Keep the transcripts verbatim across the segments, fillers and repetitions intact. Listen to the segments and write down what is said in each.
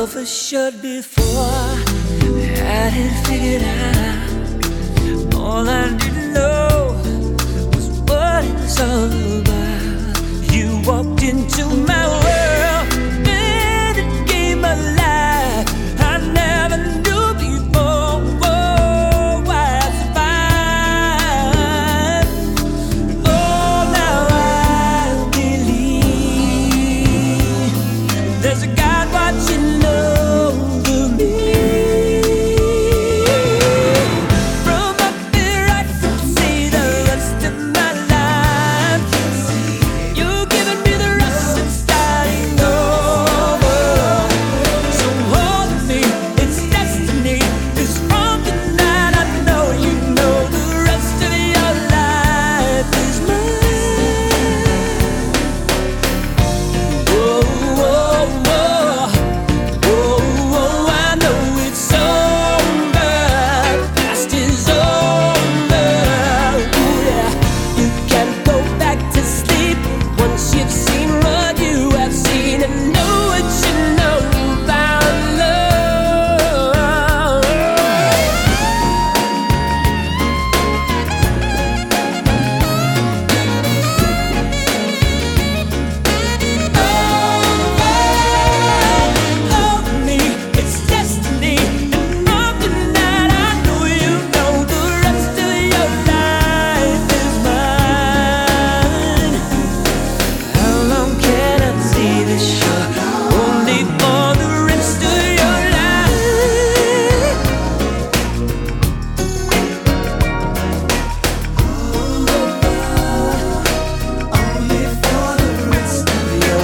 know for sure before I had it figured out. All I didn't know was what it was all about. You walked into my world and it came alive. I never knew before. Whoa, why I survived. Oh, now I believe there's a God watching over me. From up here I could see the rest of my life. You're giving me the rest and starting over. So hold me, it's destiny. It's from tonight. I know you know the rest of your life is mine. Whoa, whoa, whoa. Whoa, whoa, I know it's over. Past is over. Ooh, yeah. You can't go back to sleep once you've seen what you have seen and know what you know about love. Hold me, it's destiny. And from tonight I know you know the rest of your life is mine. How long can I see this show? Only for the rest of your life. Only for the rest of your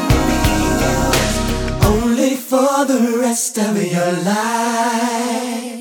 Only for the rest of your life.